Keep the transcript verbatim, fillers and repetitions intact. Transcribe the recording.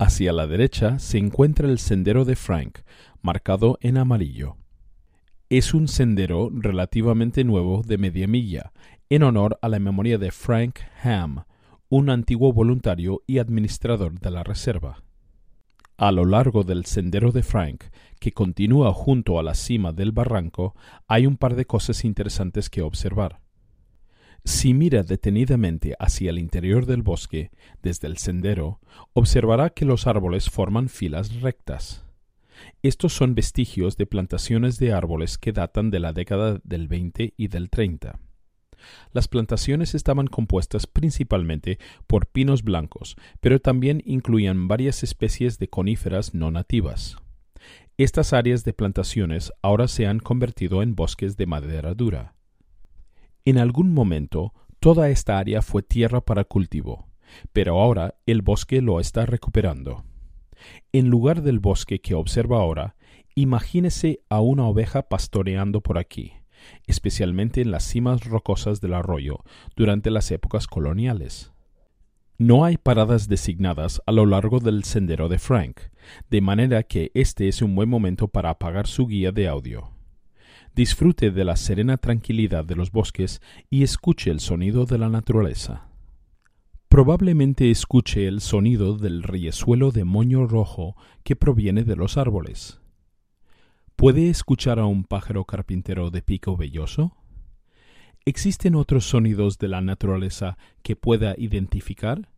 Hacia la derecha se encuentra el sendero de Frank, marcado en amarillo. Es un sendero relativamente nuevo de media milla, en honor a la memoria de Frank Ham, un antiguo voluntario y administrador de la reserva. A lo largo del sendero de Frank, que continúa junto a la cima del barranco, hay un par de cosas interesantes que observar. Si mira detenidamente hacia el interior del bosque, desde el sendero, observará que los árboles forman filas rectas. Estos son vestigios de plantaciones de árboles que datan de la década del veinte y del treinta. Las plantaciones estaban compuestas principalmente por pinos blancos, pero también incluían varias especies de coníferas no nativas. Estas áreas de plantaciones ahora se han convertido en bosques de madera dura. En algún momento, toda esta área fue tierra para cultivo, pero ahora el bosque lo está recuperando. En lugar del bosque que observa ahora, imagínese a una oveja pastoreando por aquí, especialmente en las cimas rocosas del arroyo durante las épocas coloniales. No hay paradas designadas a lo largo del sendero de Frank, de manera que este es un buen momento para apagar su guía de audio. Disfrute de la serena tranquilidad de los bosques y escuche el sonido de la naturaleza. Probablemente escuche el sonido del riezuelo de moño rojo que proviene de los árboles. ¿Puede escuchar a un pájaro carpintero de pico velloso? ¿Existen otros sonidos de la naturaleza que pueda identificar?